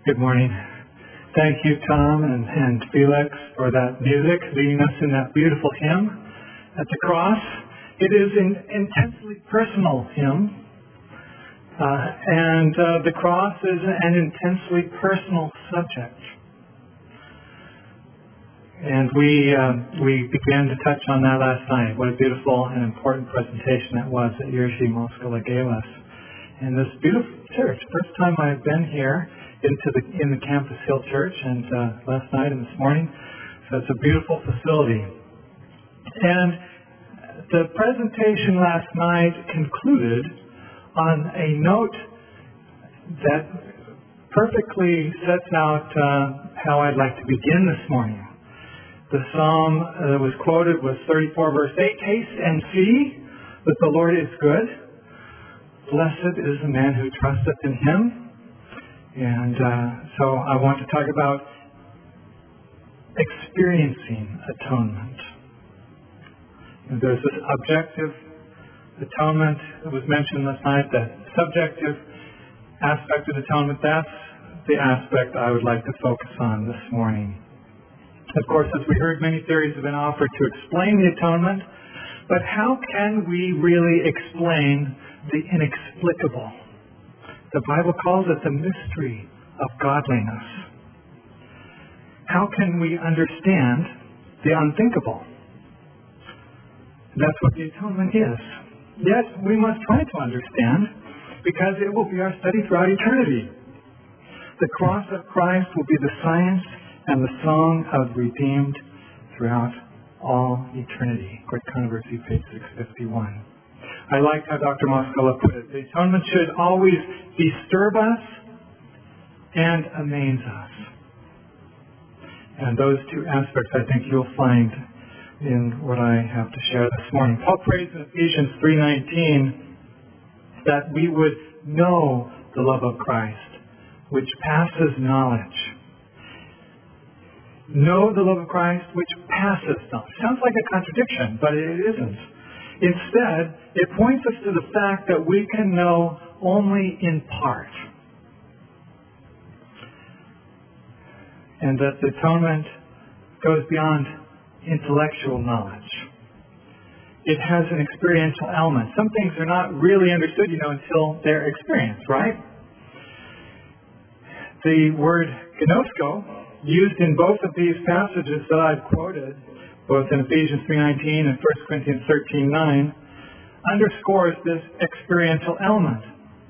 Good morning. Thank you, Tom and Felix, for that music, leading us in that beautiful hymn at the cross. It is an intensely personal hymn, and the cross is an intensely personal subject. And we began to touch on that last night. What a beautiful and important presentation that was that Jerzy Moskala gave us. And this beautiful church, first time I've been here in the Campus Hill Church, and last night and this morning. So it's a beautiful facility. And the presentation last night concluded on a note that perfectly sets out how I'd like to begin this morning. The psalm that was quoted was 34 verse 8, "Taste and see that the Lord is good. Blessed is the man who trusteth in him." And so I want to talk about experiencing atonement. And there's this objective atonement that was mentioned last night, that subjective aspect of atonement. That's the aspect I would like to focus on this morning. Of course, as we heard, many theories have been offered to explain the atonement, but how can we really explain the inexplicable? The Bible calls it the mystery of godliness. How can we understand the unthinkable? That's what the atonement is. Yet we must try to understand, because it will be our study throughout eternity. The cross of Christ will be the science and the song of redeemed throughout all eternity. Great Controversy, page 651. I like how Dr. Moskala put it. The atonement should always disturb us and amaze us. And those two aspects I think you'll find in what I have to share this morning. Paul prays in Ephesians 3:19 that we would know the love of Christ, which passes knowledge. Know the love of Christ, which passes knowledge. Sounds like a contradiction, but it isn't. Instead, it points us to the fact that we can know only in part. And that the atonement goes beyond intellectual knowledge. It has an experiential element. Some things are not really understood, until they're experienced, right? The word gnosko, used in both of these passages that I've quoted, both in Ephesians 3:19 and 1 Corinthians 13:9, underscores this experiential element.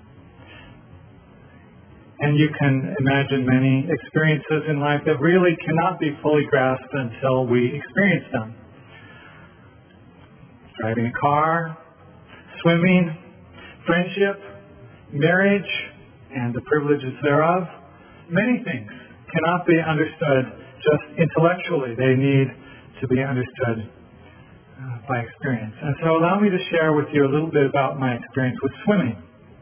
And you can imagine many experiences in life that really cannot be fully grasped until we experience them. Driving a car, swimming, friendship, marriage, and the privileges thereof. Many things cannot be understood just intellectually. They need to be understood by experience. And so allow me to share with you a little bit about my experience with swimming.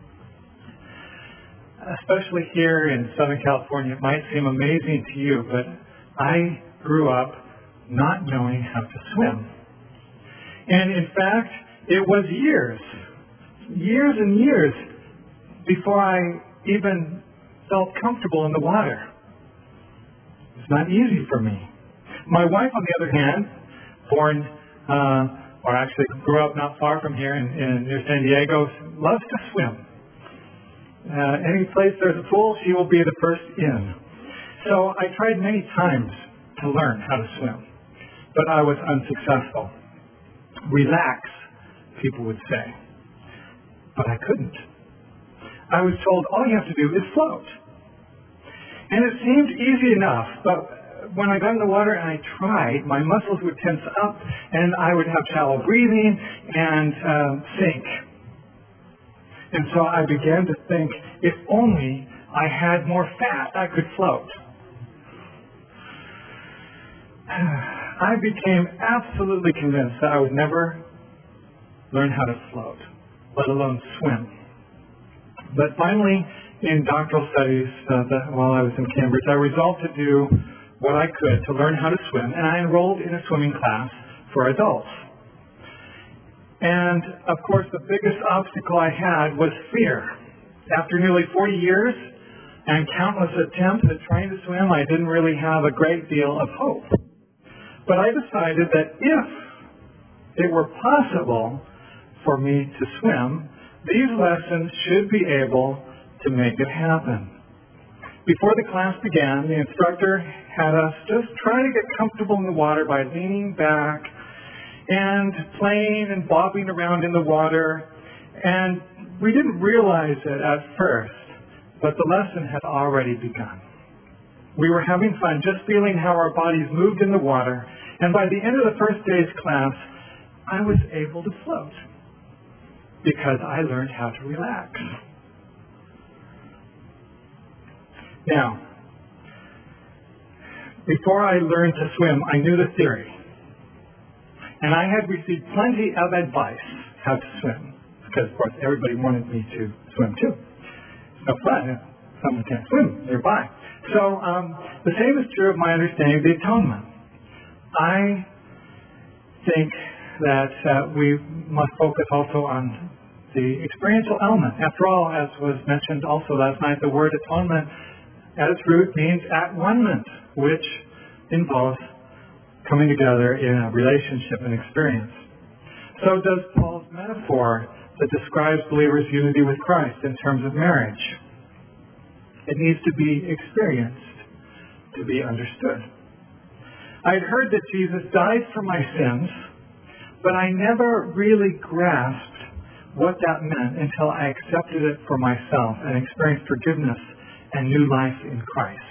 Especially here in Southern California, it might seem amazing to you, but I grew up not knowing how to swim. And in fact, it was years and years before I even felt comfortable in the water. It's not easy for me. My wife, on the other hand, grew up not far from here near San Diego, loves to swim. Any place there's a pool, she will be the first in. So I tried many times to learn how to swim, but I was unsuccessful. Relax, people would say, but I couldn't. I was told all you have to do is float. And it seemed easy enough, but when I got in the water and I tried, my muscles would tense up and I would have shallow breathing and sink. And so I began to think, if only I had more fat, I could float. I became absolutely convinced that I would never learn how to float, let alone swim. But finally, in doctoral studies while I was in Cambridge, I resolved to do what I could to learn how to swim, and I enrolled in a swimming class for adults. And, of course, the biggest obstacle I had was fear. After nearly 40 years and countless attempts at trying to swim, I didn't really have a great deal of hope. But I decided that if it were possible for me to swim, these lessons should be able to make it happen. Before the class began, the instructor had us just try to get comfortable in the water by leaning back and playing and bobbing around in the water. And we didn't realize it at first, but the lesson had already begun. We were having fun just feeling how our bodies moved in the water, and by the end of the first day's class, I was able to float because I learned how to relax. Now, before I learned to swim, I knew the theory. And I had received plenty of advice how to swim, because, of course, everybody wanted me to swim too. It's no fun if someone can't swim nearby. So the same is true of my understanding of the atonement. I think that we must focus also on the experiential element. After all, as was mentioned also last night, the word atonement at its root means at one-ment, which involves coming together in a relationship and experience. So does Paul's metaphor that describes believers' unity with Christ in terms of marriage. It needs to be experienced to be understood. I had heard that Jesus died for my sins, but I never really grasped what that meant until I accepted it for myself and experienced forgiveness and new life in Christ.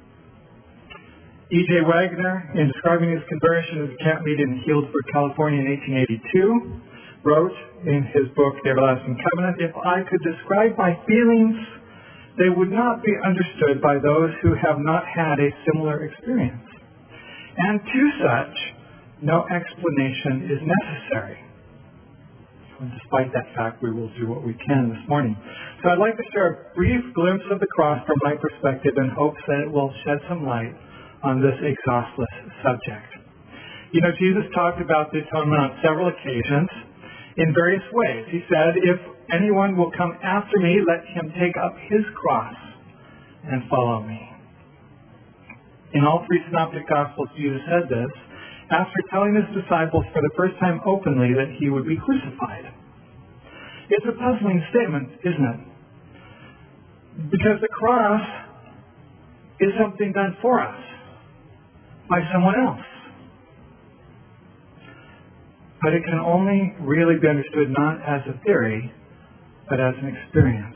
E.J. Wagner, in describing his conversion at a camp meeting in Healdsburg, California in 1882, wrote in his book, The Everlasting Covenant, "If I could describe my feelings, they would not be understood by those who have not had a similar experience. And to such, no explanation is necessary." And despite that fact, we will do what we can this morning. So I'd like to share a brief glimpse of the cross from my perspective in hopes that it will shed some light on this exhaustless subject. You know, Jesus talked about the atonement on several occasions in various ways. He said, "If anyone will come after me, let him take up his cross and follow me." In all three synoptic gospels, Jesus said this after telling his disciples for the first time openly that he would be crucified. It's a puzzling statement, isn't it? Because the cross is something done for us by someone else. But it can only really be understood not as a theory, but as an experience.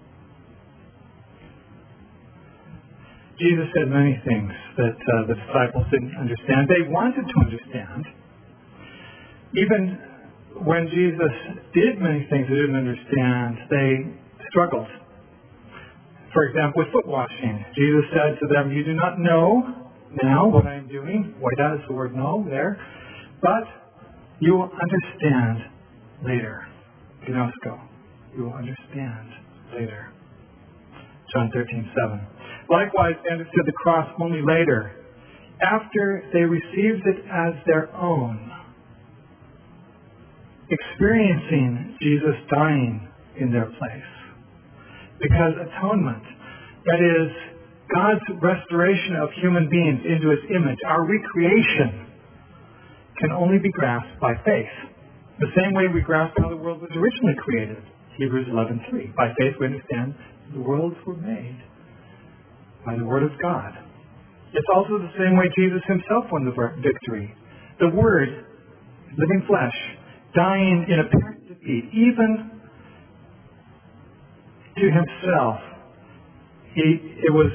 Jesus said many things that the disciples didn't understand. They wanted to understand. Even when Jesus did many things they didn't understand, they struggled. For example, with foot washing, Jesus said to them, "You do not know now what I am doing." Why, that is the word "know" there. "But you will understand later." Gnosko. You will understand later. John 13:7. Likewise, they understood the cross only later, after they received it as their own, experiencing Jesus dying in their place. Because atonement, that is, God's restoration of human beings into His image, our recreation, can only be grasped by faith. The same way we grasp how the world was originally created. Hebrews 11:3. By faith we understand the worlds were made by the Word of God. It's also the same way Jesus Himself won the victory. The Word, living flesh, dying in apparent defeat, even to Himself. It was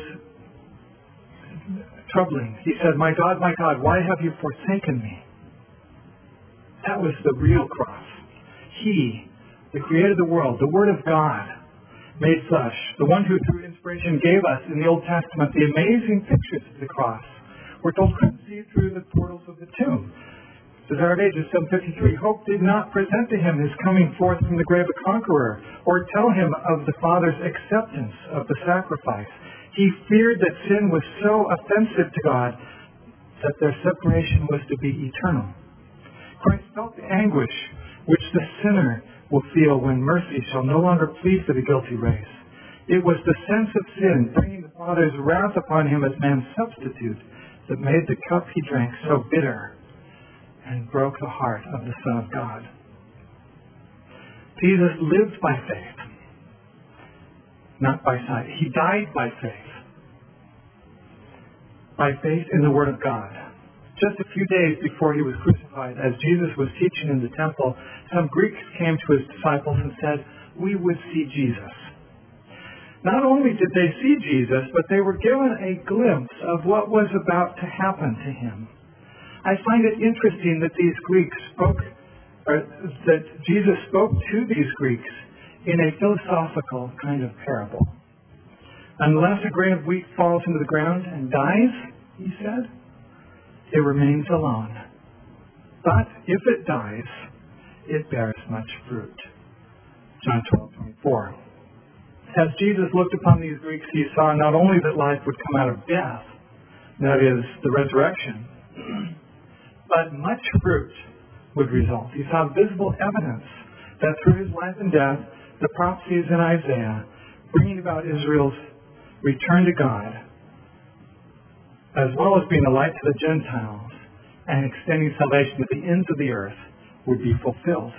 troubling. He said, my God, why have you forsaken me?" That was the real cross. He, the creator of the world, the Word of God, made flesh, the one who through inspiration gave us in the Old Testament the amazing pictures of the cross. We're told couldn't see through the portals of the tomb. Desire of Ages 753, hope did not present to him his coming forth from the grave a conqueror, or tell him of the Father's acceptance of the sacrifice. He feared that sin was so offensive to God that their separation was to be eternal. Christ felt the anguish which the sinner will feel when mercy shall no longer plead for the guilty race. It was the sense of sin, bringing the Father's wrath upon him as man's substitute, that made the cup he drank so bitter and broke the heart of the Son of God. Jesus lived by faith, not by sight. He died by faith in the Word of God. Just a few days before he was crucified, as Jesus was teaching in the temple, some Greeks came to his disciples and said, "We would see Jesus." Not only did they see Jesus, but they were given a glimpse of what was about to happen to him. I find it interesting that that Jesus spoke to these Greeks in a philosophical kind of parable. Unless a grain of wheat falls into the ground and dies, he said, it remains alone. But if it dies, it bears much fruit. John 12:24. As Jesus looked upon these Greeks, he saw not only that life would come out of death, that is, the resurrection, but much fruit would result. He saw visible evidence that through his life and death, the prophecies in Isaiah, bringing about Israel's return to God, as well as being a light to the Gentiles and extending salvation to the ends of the earth, would be fulfilled.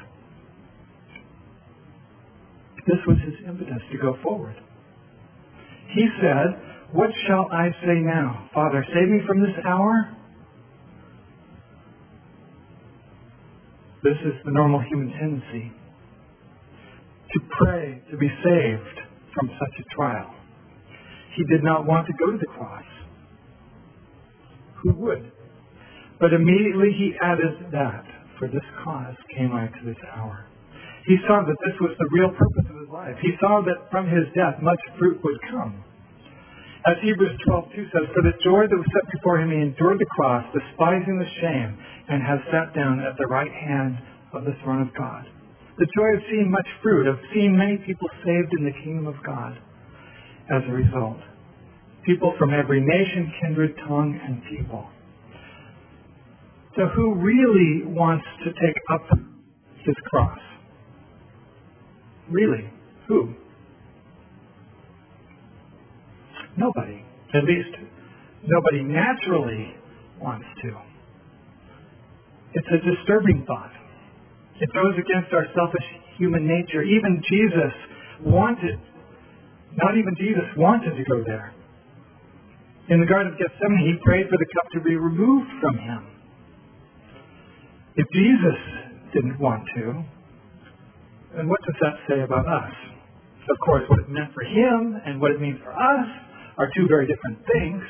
This was his impetus to go forward. He said, "What shall I say now? Father, save me from this hour?" This is the normal human tendency, to pray to be saved from such a trial. He did not want to go to the cross. Who would? But immediately he added that, "For this cause came I to this hour." He saw that this was the real purpose of his life. He saw that from his death much fruit would come. As Hebrews 12:2 says, "For the joy that was set before him, he endured the cross, despising the shame, and has sat down at the right hand of the throne of God." The joy of seeing much fruit, of seeing many people saved in the kingdom of God as a result. People from every nation, kindred, tongue, and people. So who really wants to take up his cross? Really? Who? Nobody. At least nobody naturally wants to. It's a disturbing thought. It goes against our selfish human nature. Even Jesus wanted, not even Jesus wanted to go there. In the Garden of Gethsemane, he prayed for the cup to be removed from him. If Jesus didn't want to, then what does that say about us? Of course, what it meant for him and what it means for us are two very different things.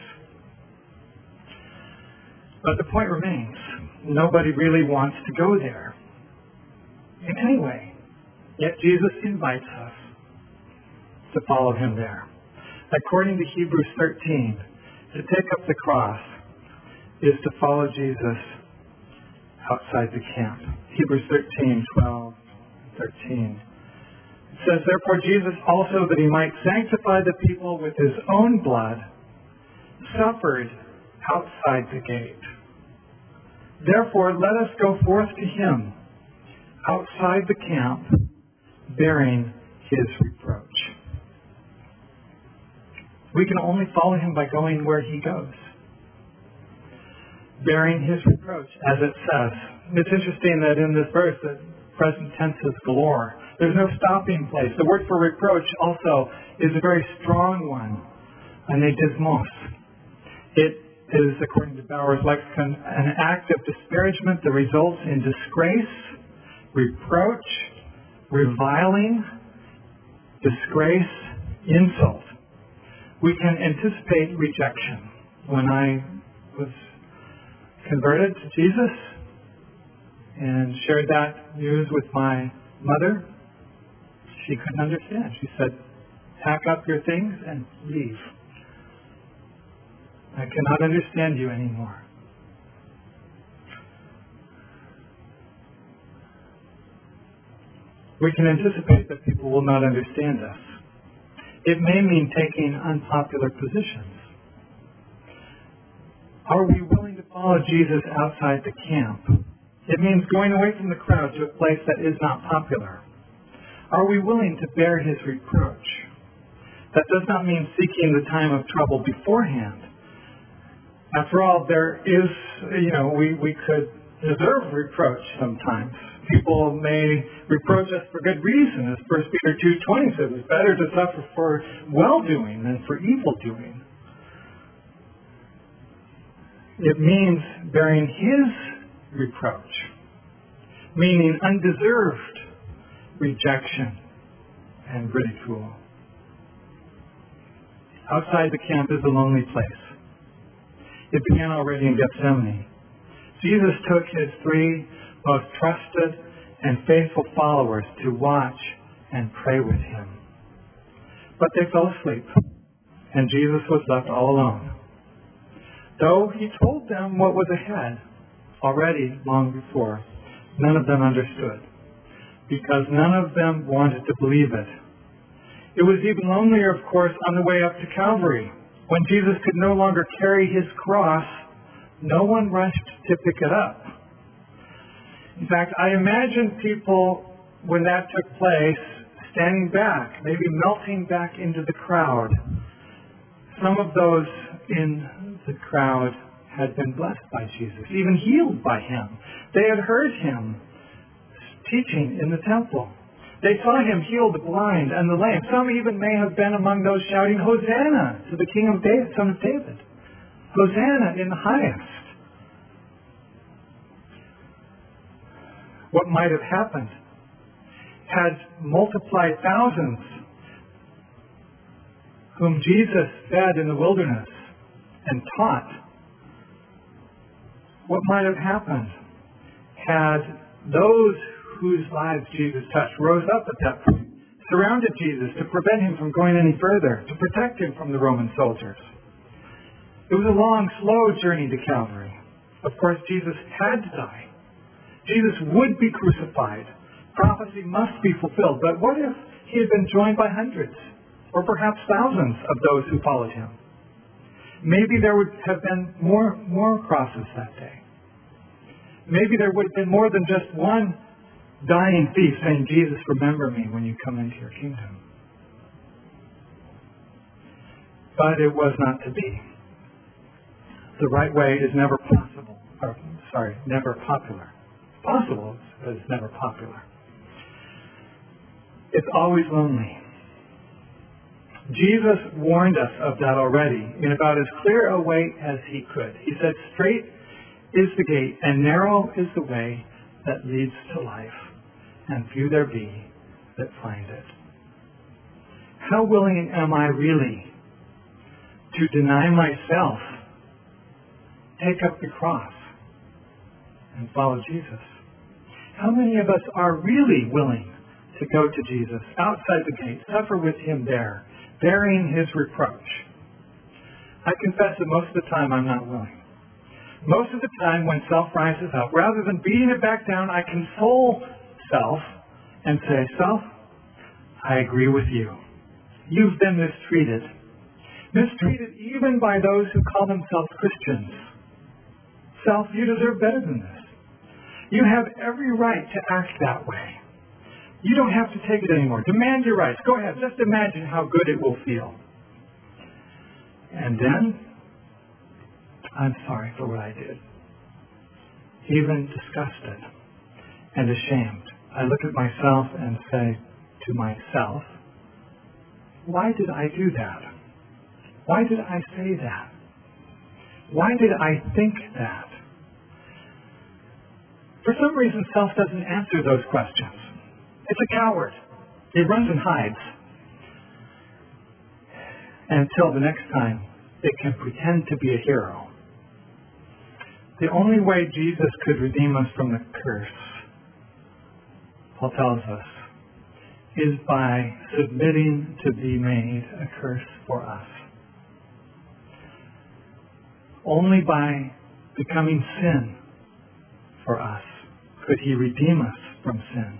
But the point remains, nobody really wants to go there in any way. Yet Jesus invites us to follow him there. According to Hebrews 13, to take up the cross is to follow Jesus outside the camp. Hebrews 13:12-13. It says, "Therefore Jesus also, that he might sanctify the people with his own blood, suffered outside the gate. Therefore let us go forth to him outside the camp, bearing his reproach." We can only follow him by going where he goes. Bearing his reproach, as it says. It's interesting that in this verse, the present tense is galore. There's no stopping place. The word for reproach also is a very strong one, anedismos. It is, according to Bauer's lexicon, an act of disparagement that results in disgrace, reproach, reviling, disgrace, insult. We can anticipate rejection. When I was converted to Jesus and shared that news with my mother, she couldn't understand. She said, "Pack up your things and leave. I cannot understand you anymore." We can anticipate that people will not understand us. It may mean taking unpopular positions. Are we willing to follow Jesus outside the camp? It means going away from the crowd to a place that is not popular. Are we willing to bear his reproach? That does not mean seeking the time of trouble beforehand. After all, there is, we could deserve reproach sometimes. People may reproach us for good reason. As 1 Peter 2:20 says, it's better to suffer for well-doing than for evil-doing. It means bearing His reproach, meaning undeserved rejection and ridicule. Outside the camp is a lonely place. It began already in Gethsemane. Jesus took His 3 most trusted and faithful followers to watch and pray with Him. But they fell asleep, and Jesus was left all alone. Though He told them what was ahead already long before, none of them understood, because none of them wanted to believe it. It was even lonelier, of course, on the way up to Calvary. When Jesus could no longer carry His cross, no one rushed to pick it up. In fact, I imagine people, when that took place, standing back, maybe melting back into the crowd. Some of those in the crowd had been blessed by Jesus, even healed by Him. They had heard Him teaching in the temple. They saw Him heal the blind and the lame. Some even may have been among those shouting, "Hosanna to the King of David, Son of David. Hosanna in the highest." What might have happened had multiplied thousands whom Jesus fed in the wilderness and taught. What might have happened had those whose lives Jesus touched rose up at that point, surrounded Jesus to prevent Him from going any further, to protect Him from the Roman soldiers. It was a long, slow journey to Calvary. Of course, Jesus had to die. Jesus would be crucified. Prophecy must be fulfilled. But what if He had been joined by hundreds, or perhaps thousands of those who followed Him? Maybe there would have been more crosses that day. Maybe there would have been more than just one dying thief saying, "Jesus, remember me when you come into your kingdom." But it was not to be. The right way is never possible. Never popular. Possible, but it's never popular. It's always lonely. Jesus warned us of that already in about as clear a way as He could. He said, "Straight is the gate, and narrow is the way that leads to life, and few there be that find it." How willing am I really to deny myself, take up the cross, and follow Jesus? How many of us are really willing to go to Jesus outside the gate, suffer with Him there, bearing His reproach? I confess that most of the time I'm not willing. Most of the time when self rises up, rather than beating it back down, I console self and say, "Self, I agree with you. You've been mistreated. Mistreated even by those who call themselves Christians. Self, you deserve better than this. You have every right to act that way. You don't have to take it anymore. Demand your rights. Go ahead. Just imagine how good it will feel." And then, I'm sorry for what I did. Even disgusted and ashamed. I look at myself and say to myself, why did I do that? Why did I say that? Why did I think that? For some reason, self doesn't answer those questions. It's a coward. It runs and hides until the next time it can pretend to be a hero. The only way Jesus could redeem us from the curse, Paul tells us, is by submitting to be made a curse for us. Only by becoming sin for us could He redeem us from sin.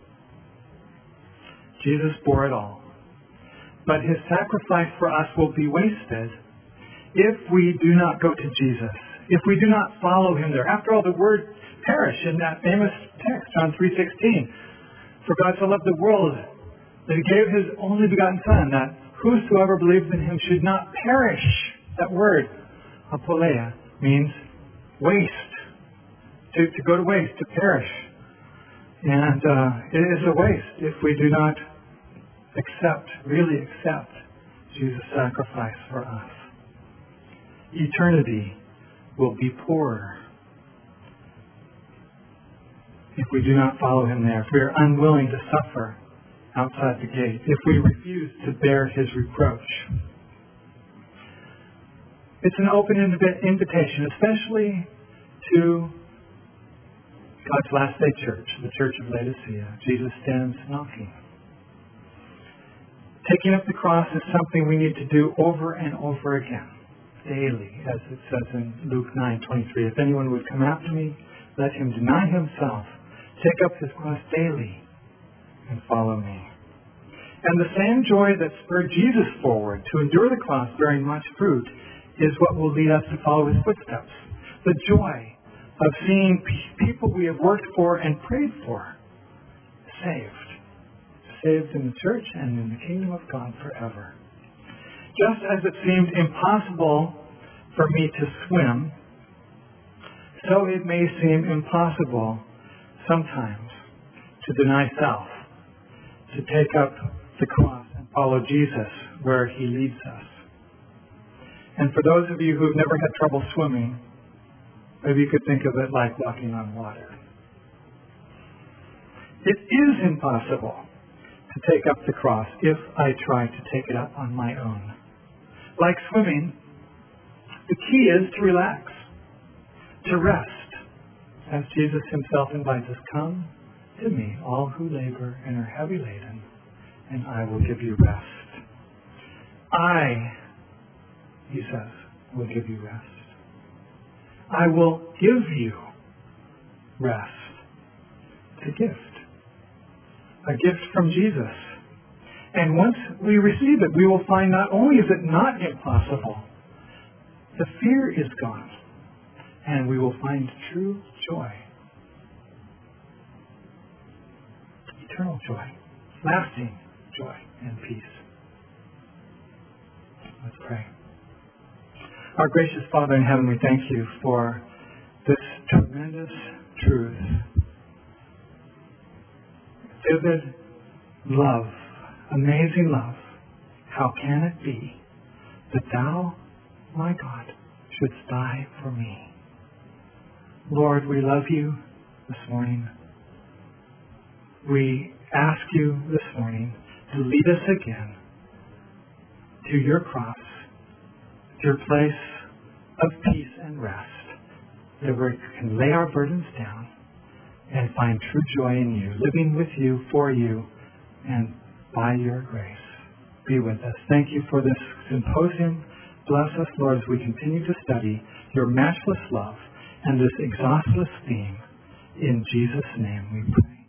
Jesus bore it all. But His sacrifice for us will be wasted if we do not go to Jesus, if we do not follow Him there. After all, the word perish in that famous text, John 3:16. For God so loved the world that He gave His only begotten Son, that whosoever believes in him should not perish. That word, apoleia, means waste, to go to waste, to perish. And it is a waste if we do not really accept Jesus' sacrifice for us. Eternity will be poorer if we do not follow him there, if we are unwilling to suffer outside the gate, if we refuse to bear his reproach. It's an open invitation, especially to God's last day church, the Church of Laodicea. Jesus stands knocking. Taking up the cross is something we need to do over and over again, daily, as it says in Luke 9:23. If anyone would come after me, let him deny himself, take up his cross daily, and follow me. And the same joy that spurred Jesus forward to endure the cross bearing much fruit is what will lead us to follow his footsteps. The joy of seeing people we have worked for and prayed for saved in the church and in the kingdom of God forever. Just as it seemed impossible for me to swim, so it may seem impossible sometimes to deny self, to take up the cross and follow Jesus where he leads us. And for those of you who've never had trouble swimming, maybe you could think of it like walking on water. It is impossible to take up the cross if I try to take it up on my own. Like swimming, the key is to relax, to rest, as Jesus himself invites us, come to me, all who labor and are heavy laden, and I will give you rest. I, he says, will give you rest. I will give you rest. It's a gift. A gift from Jesus. And once we receive it, we will find not only is it not impossible, the fear is gone. And we will find true joy. Eternal joy. Lasting joy and peace. Let's pray. Our gracious Father in heaven, we thank you for this tremendous truth. Vivid love, amazing love. How can it be that thou, my God, shouldst die for me? Lord, we love you this morning. We ask you this morning to lead us again to your cross, your place of peace and rest, that we can lay our burdens down and find true joy in you, living with you, for you, and by your grace. Be with us. Thank you for this symposium. Bless us, Lord, as we continue to study your matchless love and this exhaustless theme. In Jesus' name we pray.